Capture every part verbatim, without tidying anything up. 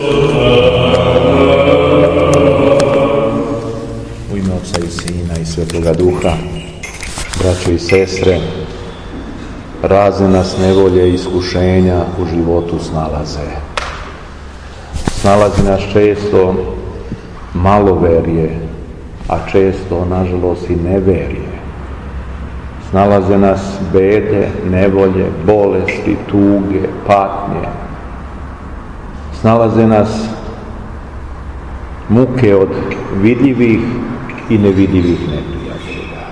U ime Otca i Sina i Svetoga Duha, braćo i sestre, razne nas nevolje i iskušenja u životu snalaze. Snalazi nas često maloverje, a često, nažalost, i neverje. Snalaze nas bede, nevolje, bolesti, tuge, patnje. Snalaze nas muke od vidljivih i nevidljivih neprijatelja.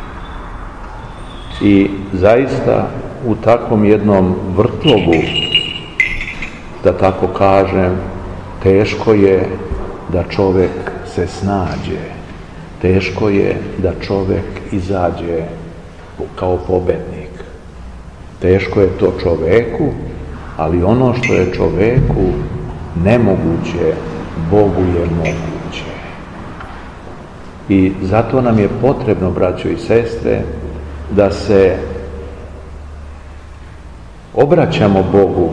I zaista u takvom jednom vrtlogu, da tako kažem, teško je da čovjek se snađe. Teško je da čovjek izađe kao pobednik. Teško je to čovjeku, ali ono što je čovjeku nemoguće, Bogu je moguće. I zato nam je potrebno, braćo i sestre, da se obraćamo Bogu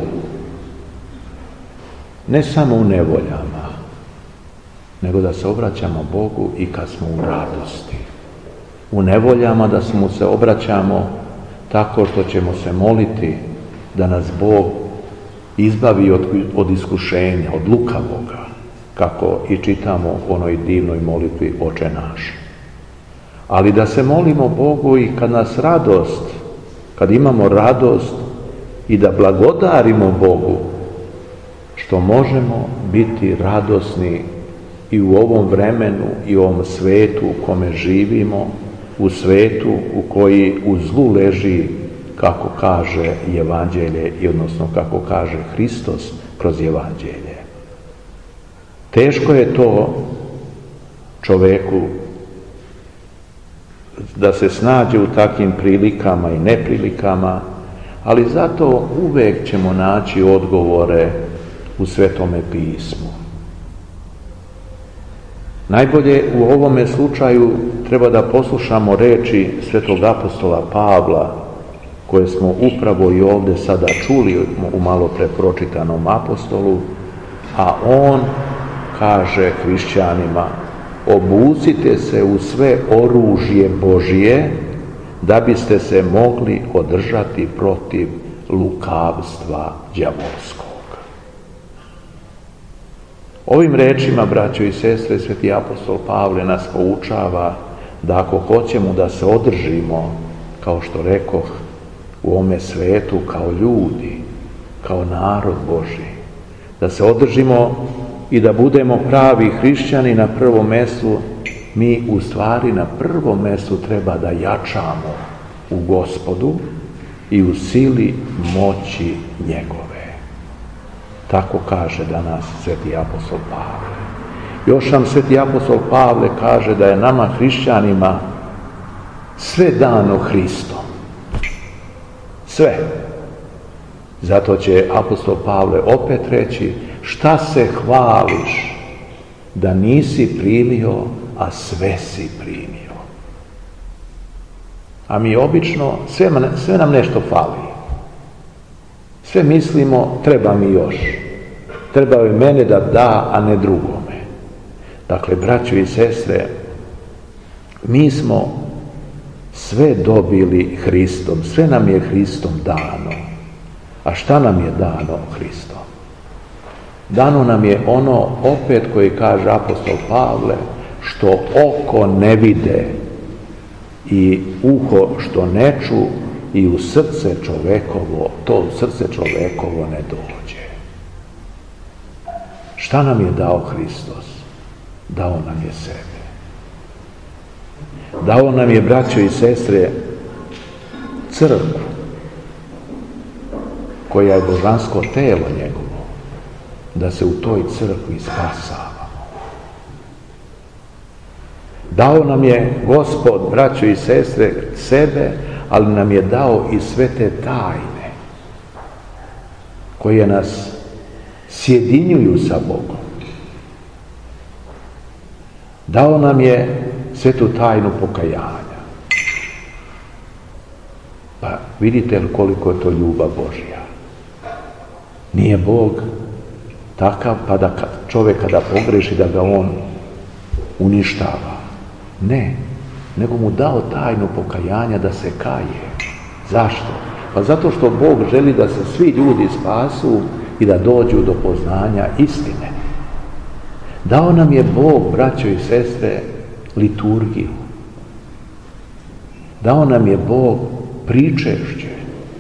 ne samo u nevoljama, nego da se obraćamo Bogu i kad smo u radosti. U nevoljama da mu se obraćamo tako što ćemo se moliti da nas Bog izbavi od, od iskušenja, od lukavoga, kako i čitamo u onoj divnoj molitvi Oče naš. Ali da se molimo Bogu i kad nas radost, kad imamo radost i da blagodarimo Bogu što možemo biti radosni i u ovom vremenu i u ovom svetu u kome živimo, u svetu u koji u zlu leži, kako kaže Evanđelje, i odnosno kako kaže Hristos kroz Evanđelje. Teško je to čovjeku da se snađe u takvim prilikama i neprilikama, ali zato uvijek ćemo naći odgovore u Svetome pismu. Najbolje u ovome slučaju treba da poslušamo reči svetog apostola Pavla, koje smo upravo i ovdje sada čuli u malo pre pročitanom apostolu, a on kaže hrišćanima: obucite se u sve oružje Božije da biste se mogli održati protiv lukavstva đavolskog. Ovim rečima, braćo i sestre, sveti apostol Pavle nas poučava da ako hoćemo da se održimo, kao što rekoh, u ovome svetu kao ljudi, kao narod Božji, da se održimo i da budemo pravi hrišćani na prvom mjestu, mi u stvari na prvom mjestu treba da jačamo u Gospodu i u sili moći njegove. Tako kaže danas sveti apostol Pavle. Još nam sveti apostol Pavle kaže da je nama hrišćanima sve dano Hristom. Sve. Zato će apostol Pavle opet reći: šta se hvališ da nisi primio, a sve si primio. A mi obično, sve, sve nam nešto fali. Sve mislimo, treba mi još. Treba i mene da da, a ne drugome. Dakle, braćo i sestre, mi smo sve dobili Hristom, sve nam je Hristom dano. A šta nam je dano Hristom? Dano nam je ono, opet, koji kaže apostol Pavle, što oko ne vide i uho što ne ču i u srce čovekovo, to u srce čovekovo ne dođe. Šta nam je dao Hristos? Dao nam je sebe. Dao nam je, braćo i sestre, crkvu, koja je božansko telo njegovo, da se u toj crkvi spasavamo. Dao nam je Gospod, braćo i sestre, sebe, ali nam je dao i sve te tajne koje nas sjedinjuju sa Bogom. Dao nam je svetu tajnu pokajanja. Pa vidite li koliko je to ljubav Božja? Nije Bog takav pa da čovjek kada pogreši da ga on uništava. Ne, nego mu dao tajnu pokajanja da se kaje. Zašto? Pa zato što Bog želi da se svi ljudi spasu i da dođu do poznanja istine. Dao nam je Bog, braćo i sestre, liturgiju. Dao nam je Bog pričešće.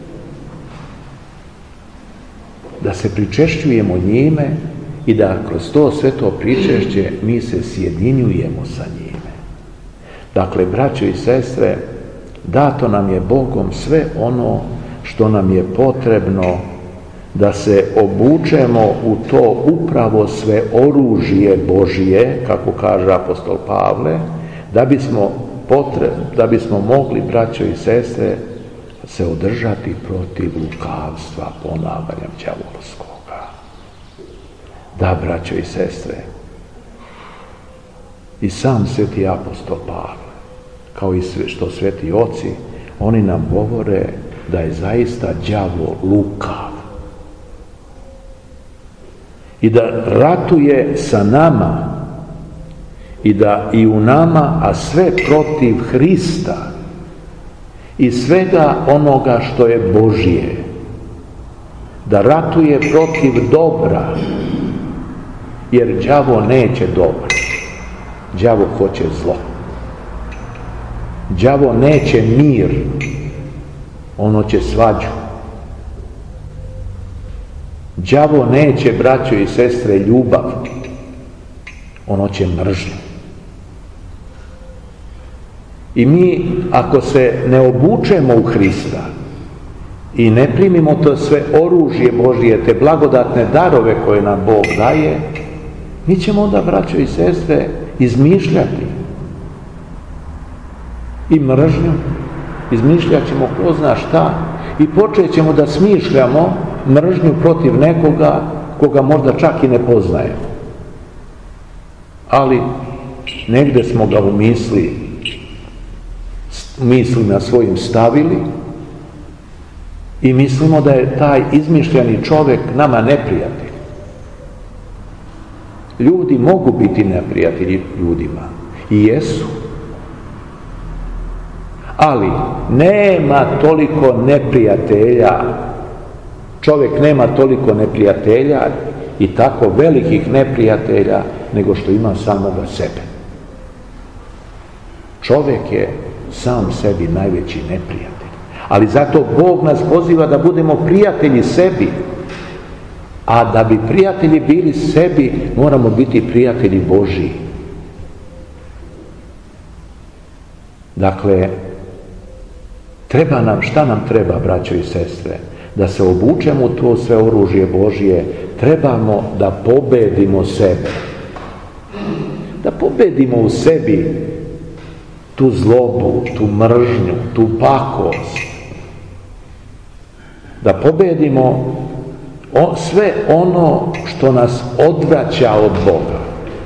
Da se pričešćujemo njime i da kroz to sve to pričešće mi se sjedinjujemo sa njime. Dakle, braćo i sestre, dato nam je Bogom sve ono što nam je potrebno da se obučemo u to upravo sve oružje Božije, kako kaže apostol Pavle, da bismo, potre, da bismo mogli, braćo i sestre, se održati protiv lukavstva, ponavljam, đavolskoga. Da, braćo i sestre, i sam sveti apostol Pavle, kao i sve što sveti oci, oni nam govore da je zaista đavol lukav i da ratuje sa nama i da i u nama, a sve protiv Hrista i svega onoga što je Božje, da ratuje protiv dobra, jer đavo neće dobro, đavo hoće zlo, đavo neće mir, ono će svađu, đavo neće, braćo i sestre, ljubav, ono će mržnju. I mi, ako se ne obučemo u Hrista i ne primimo to sve oružje Božije, te blagodatne darove koje nam Bog daje, mi ćemo onda, braćo i sestre, izmišljati i mržnju, izmišljat ćemo ko zna šta i počet ćemo da smišljamo mržnju protiv nekoga koga možda čak i ne poznajemo. Ali negde smo ga u misli, mislima svojim stavili i mislimo da je taj izmišljeni čovjek nama neprijatelj. Ljudi mogu biti neprijatelji ljudima i jesu. Ali nema toliko neprijatelja, čovjek nema toliko neprijatelja i tako velikih neprijatelja nego što ima samoga sebe. Čovjek je sam sebi najveći neprijatelj. Ali zato Bog nas poziva da budemo prijatelji sebi. A da bi prijatelji bili sebi, moramo biti prijatelji Božiji. Dakle, treba nam, šta nam treba, braćo i sestre? Da se obučemo u to sve oružje Božije, trebamo da pobedimo sebe. Da pobedimo u sebi tu zlobu, tu mržnju, tu pakost. Da pobedimo sve ono što nas odvraća od Boga.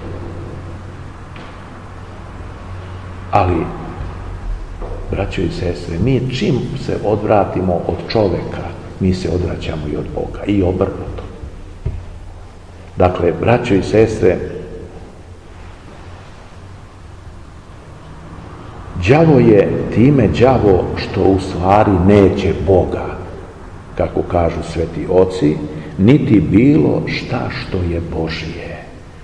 Ali, braćo i sestre, mi čim se odvratimo od čoveka, mi se odvraćamo i od Boga, i obrnuto. Dakle, braćo i sestre, đavo je time đavo što u stvari neće Boga, kako kažu sveti oci, niti bilo šta što je Božije.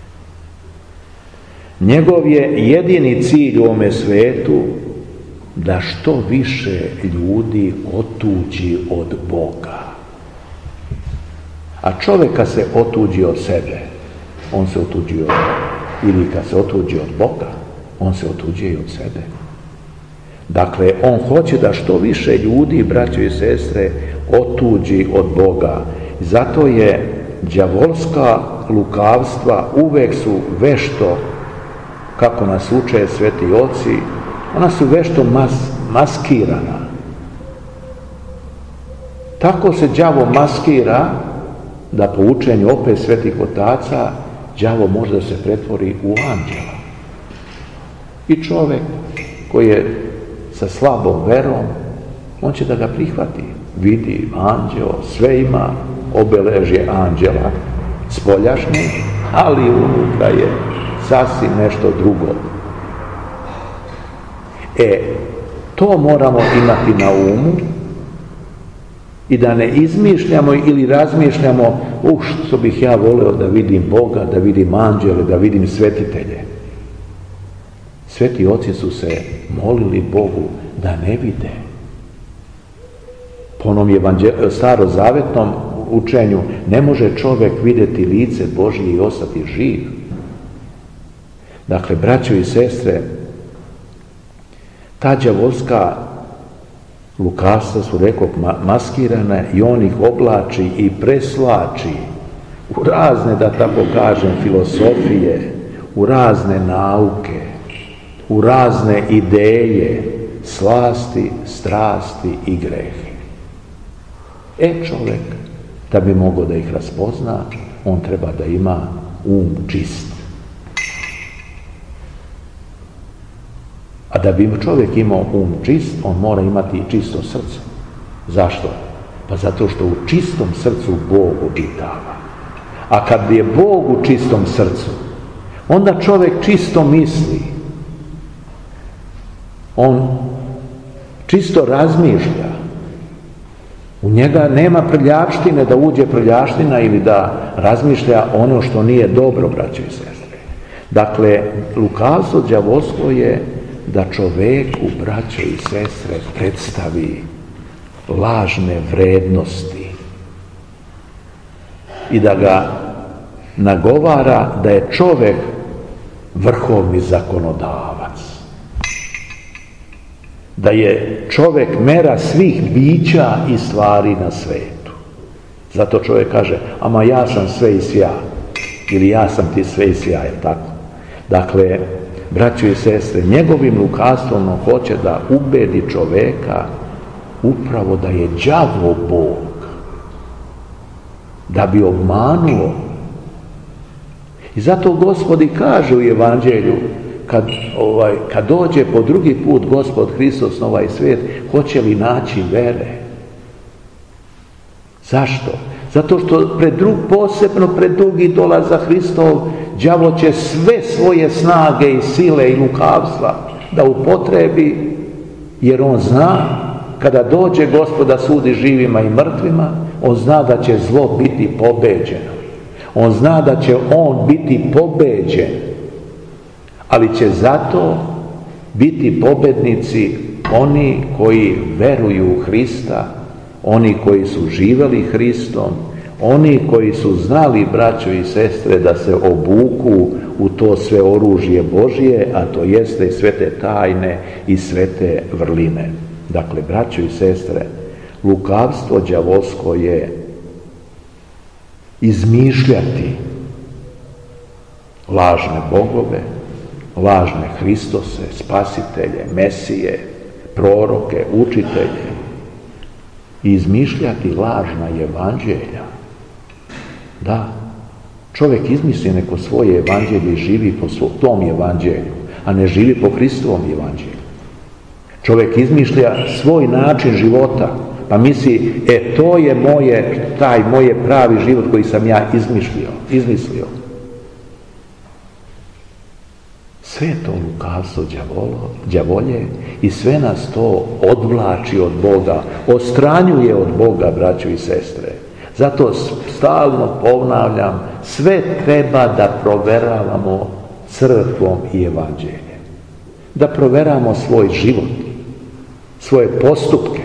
Njegov je jedini cilj u ovome svetu da što više ljudi otuđi od Boga. A čovjek kad se otuđi od sebe, on se otuđi od Boga. Ili kad se otuđi od Boga, on se otuđi od sebe. Dakle, on hoće da što više ljudi, braćo i sestre, otuđi od Boga. Zato je đavolska lukavstva uvek su vešto, kako nas uče sveti oci, ona su vešto mas, maskirana. Tako se đavo maskira da po učenju opet svetih otaca đavo može da se pretvori u anđela. I čovjek koji je sa slabom verom, on će da ga prihvati. Vidi anđeo, sve ima obeležje anđela spoljašnje, ali unutra je sasvim nešto drugo. E, to moramo imati na umu i da ne izmišljamo ili razmišljamo, uh, što bih ja voleo da vidim Boga, da vidim anđele, da vidim svetitelje. Sveti oci su se molili Bogu da ne vide. Po onom starozavetnom učenju ne može čovjek vidjeti lice Božje i ostati živ. Dakle, braćo i sestre, ta đavolska lukavstva su, rekao, maskirana i on ih oblači i preslači u razne, da tako kažem, filosofije, u razne nauke, u razne ideje, slasti, strasti i grehe. E, čovjek, da bi mogao da ih raspozna, on treba da ima um čist. A da bi čovjek imao um čist, on mora imati i čisto srce. Zašto? Pa zato što u čistom srcu Bog obitava. A kad je Bog u čistom srcu, onda čovjek čisto misli. On čisto razmišlja. U njega nema prljavštine, da uđe prljavština ili da razmišlja ono što nije dobro, braćo i sestre. Dakle, lukavstvo đavolsko je da čoveku, braćo i sestre, predstavi lažne vrednosti i da ga nagovara da je čovek vrhovni zakonodavac, da je čovek mera svih bića i stvari na svetu. Zato čovjek kaže, ama ja sam sve i svja, ili ja sam ti sve i svja, je tako? Dakle, braćo i sestre, njegovim lukavstvom on hoće da ubedi čoveka upravo da je đavo Bog, da bi obmanuo. I zato Gospod i kaže u Evanđelju, kad, ovaj, kad dođe po drugi put Gospod Hristos na ovaj svijet, hoće li naći vere? Zašto? Zato što pred drug, posebno pred drugi dolazak Hristov, đavo će sve svoje snage i sile i lukavstva da upotrebi, jer on zna, kada dođe Gospod da sudi živima i mrtvima, on zna da će zlo biti pobeđeno. On zna da će on biti pobeđen, ali će zato biti pobednici oni koji veruju u Hrista, oni koji su živjeli Hristom, oni koji su znali, braćo i sestre, da se obuku u to sve oružje Božje, a to jeste i svete tajne i svete vrline. Dakle, braćo i sestre, lukavstvo đavolsko je izmišljati lažne bogove, lažne Hristose, spasitelje, mesije, proroke, učitelje, i izmišljati lažna evanđelja. Da, čovjek izmisli neko svoje evanđelje i živi po tom evanđelju, a ne živi po Hristovom evanđelju. Čovjek izmišlja svoj način života, pa misli, e, to je moje, taj moje pravi život koji sam ja izmišljio, izmislio. Sve to lukavstvo đavolje i sve nas to odvlači od Boga, odstranjuje od Boga, braćo i sestre. Zato stalno ponavljam, sve treba da proveravamo crkvom i evanđeljem. Da proveravamo svoj život, svoje postupke,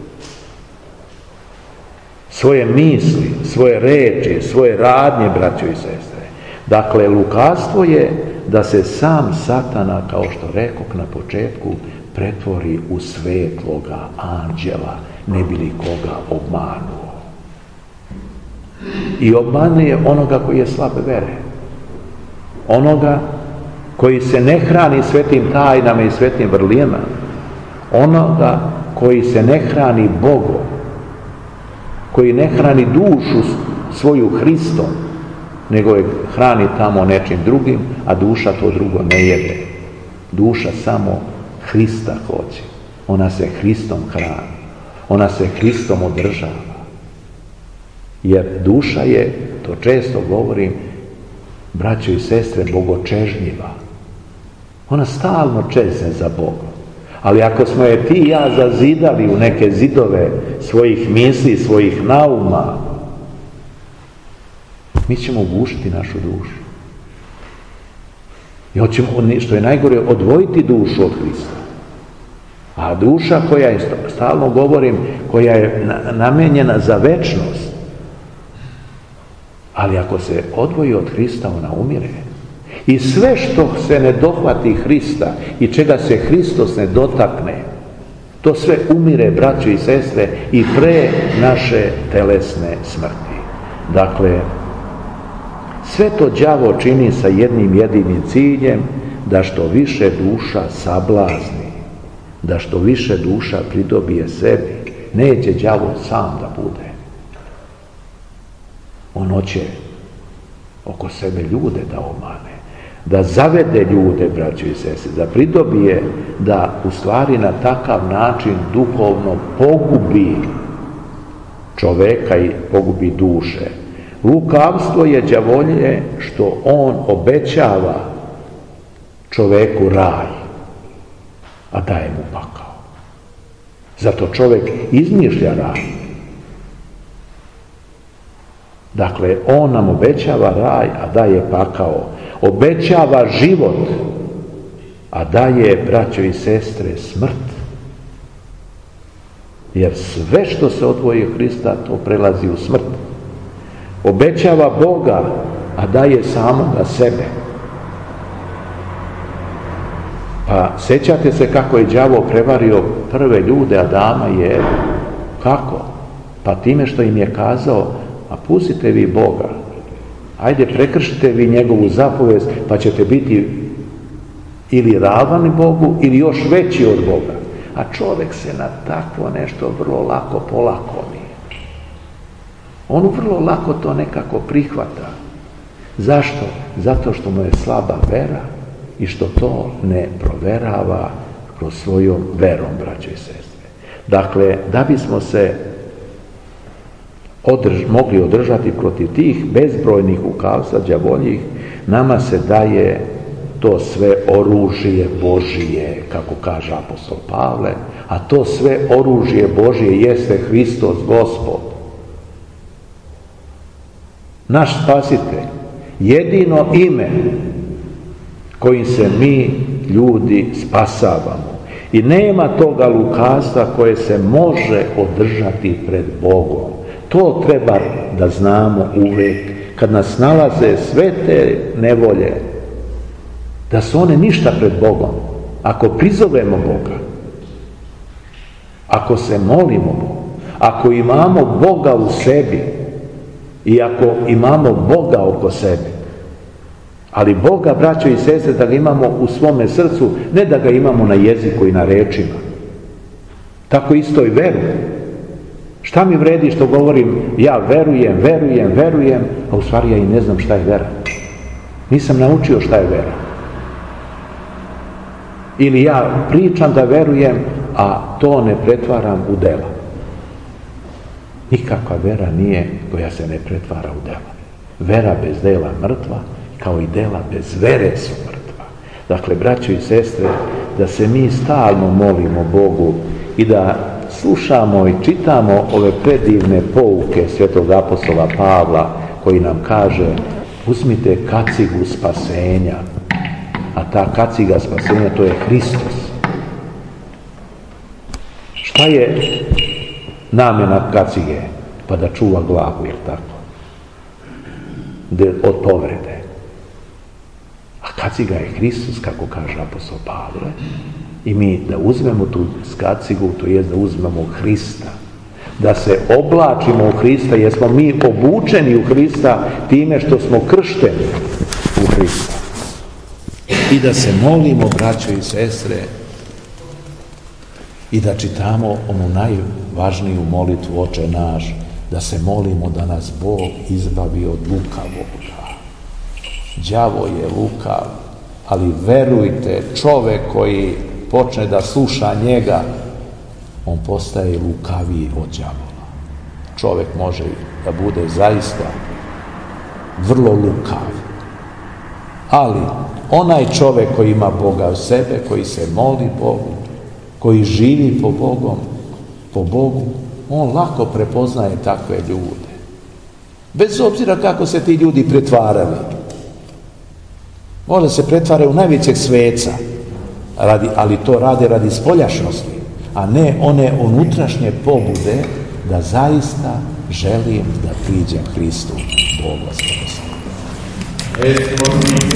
svoje misli, svoje reči, svoje radnje, braćo i sestre. Dakle, lukavstvo je da se sam Satana, kao što rekoh na početku, pretvori u svetloga anđela, ne bi li koga obmanuo. I obmanuje onoga koji je slabe vere. Onoga koji se ne hrani svetim tajnama i svetim vrlinama. Onoga koji se ne hrani Bogom. Koji ne hrani dušu svoju Hristom, nego je hrani tamo nečim drugim, a duša to drugo ne jede. Duša samo Hrista hoće. Ona se Hristom hrani. Ona se Hristom održava. Jer duša je, zato često govorim, braćo i sestre, bogočežnjiva. Ona stalno čezne za Bogom. Ali ako smo je ti i ja zazidali u neke zidove svojih misli, svojih nauma, mi ćemo ugušiti našu dušu. I hoćemo, što je najgore, odvojiti dušu od Hrista. A duša koja je, stalno govorim, koja je namenjena za večnost, ali ako se odvoji od Hrista, ona umire. I sve što se ne dohvati Hrista i čega se Hristos ne dotakne, to sve umire, braćo i sestre, i pre naše telesne smrti. Dakle, sve to đavo čini sa jednim jedinim ciljem, da što više duša sablazni, da što više duša pridobije sebi. Neće đavo sam da bude. On hoće oko sebe ljude da omane, da zavede ljude, braćo i sestre, da pridobije, da u stvari na takav način duhovno pogubi čoveka i pogubi duše. Lukavstvo je đavolje što on obećava čoveku raj, a daje mu pakao. Zato čovjek izmišlja raj. Dakle, on nam obećava raj, a daje pakao. Obećava život, a daje, braćo i sestre, smrt. Jer sve što se odvoji od Hrista, to prelazi u smrt. Obećava Boga, a daje samoga sebe. Pa sjećate se kako je đavo prevario prve ljude, Adama i Evu. Kako? Pa time što im je kazao, a pustite vi Boga, ajde prekršite vi njegovu zapovest, pa ćete biti ili ravni Bogu ili još veći od Boga. A čovjek se na takvo nešto vrlo lako polakomi. On vrlo lako to nekako prihvata. Zašto? Zato što mu je slaba vera i što to ne proverava kroz svojom verom, braćo i sestre. Dakle, da bismo se održ, mogli održati protiv tih bezbrojnih lukavstva đavoljih, nama se daje to sve oružje Božije, kako kaže apostol Pavle, a to sve oružje Božije jeste Hristos Gospod. Naš spasitelj, jedino ime kojim se mi ljudi spasavamo. I nema toga lukavstva koje se može održati pred Bogom. To treba da znamo uvijek, kad nas nalaze sve te nevolje, da su one ništa pred Bogom. Ako prizovemo Boga, ako se molimo Bogu, ako imamo Boga u sebi i ako imamo Boga oko sebe, ali Boga, braćo i sestre, da ga imamo u svome srcu, ne da ga imamo na jeziku i na rečima. Tako isto i veru. Šta mi vredi što govorim, ja verujem, verujem, verujem, a u stvari ja i ne znam šta je vera. Nisam naučio šta je vera. Ili ja pričam da verujem, a to ne pretvaram u dela. Nikakva vera nije koja se ne pretvara u dela. Vera bez dela mrtva, kao i dela bez vere su mrtva. Dakle, braćo i sestre, da se mi stalno molimo Bogu i da slušamo i čitamo ove predivne pouke svetog apostola Pavla, koji nam kaže, uzmite kacigu spasenja, a ta kaciga spasenja, to je Hristos. Šta je namjena kacige? Pa da čuva glavu, jer tako? Od povrede. A kaciga je Hristos, kako kaže apostol Pavle, i mi da uzmemo tu kacigu, to je da uzmemo Hrista, da se oblačimo u Hrista, jer smo mi obučeni u Hrista time što smo kršteni u Hrista. I da se molimo, braćo i sestre, i da čitamo onu najvažniju molitvu Oče naš, da se molimo da nas Bog izbavi od lukavoga. Đavo je lukav, ali verujte, čovek koji počne da sluša njega, on postaje lukaviji od đavola. Čovek može da bude zaista vrlo lukav. Ali onaj čovjek koji ima Boga u sebe, koji se moli Bogu, koji živi po Bogom, po Bogu, on lako prepoznaje takve ljude. Bez obzira kako se ti ljudi pretvarali. Možda se pretvaraju u najvećeg sveca, radi, ali to rade radi spoljašnosti, a ne one unutrašnje pobude da zaista želim da priđem Hristu Bogu.